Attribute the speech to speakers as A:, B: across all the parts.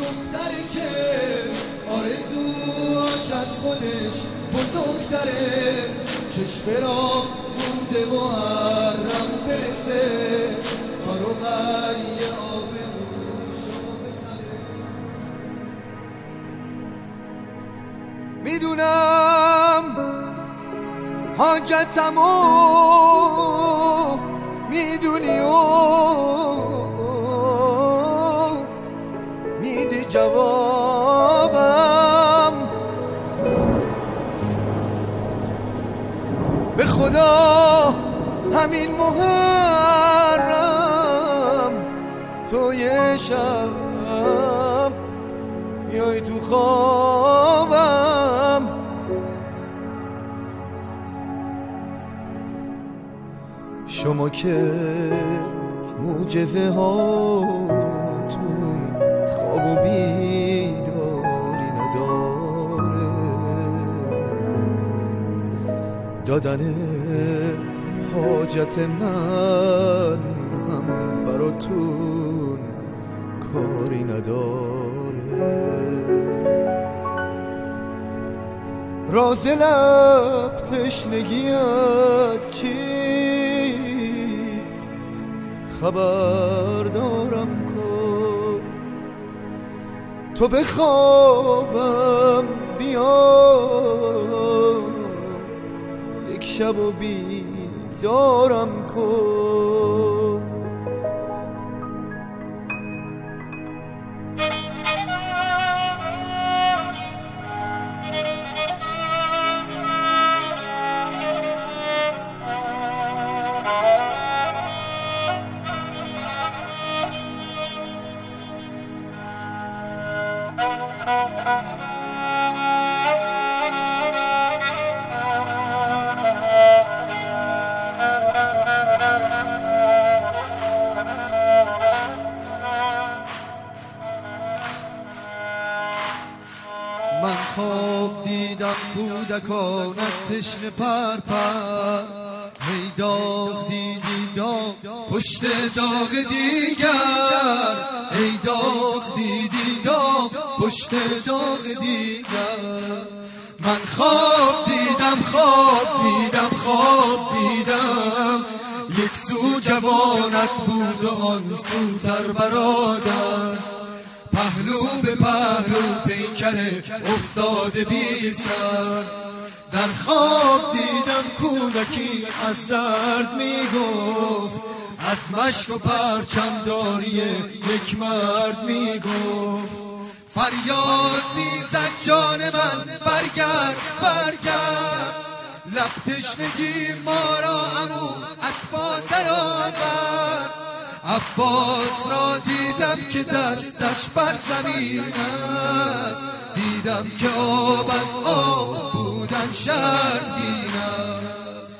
A: دختری که آرزوهاش از خودش بزرگتره، چشم را مونده محرم برسه تا رقی آبروشو بخره. میدونم حاجتمو میدونی و میدی جوابم، به خدا همین محرم تو یه شب میای تو خوابم. شما که معجزه هاتون خواب و بیداری نداره، دادن حاجت من هم براتون کاری نداره. راز لب تشنگیت چیست خبر دارم کن، تو به خوابم بیا یک شب و بیدارم کن. من خواب دیدم کودکانت تشنه پرپر، هی داغ دیدی داغ پشت داغ دیگر، ای داغ دیدی داغ پشت داغ دیگر. من خواب دیدم یک سو جوانت بود و آن سوتر برادر، پهلو به پهلو پیکره افتاده بی سر. در خواب دیدم کودکی از درد میگفت، از مشک و پرچمداری یک مرد میگفت. فریاد میزد جان من برگرد برگرد، لب تشنگی ما را عمو از پا در آورد. عباس را دیدم که دستش بر زمین است، دیدم که آب از آب بودن شرمگین است.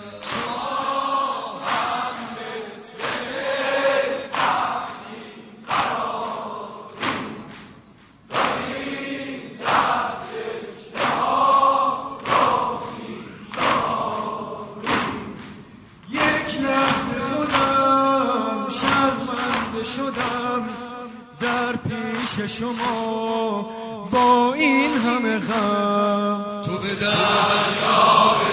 A: شدم در پیش شما با این همه غم، تو به در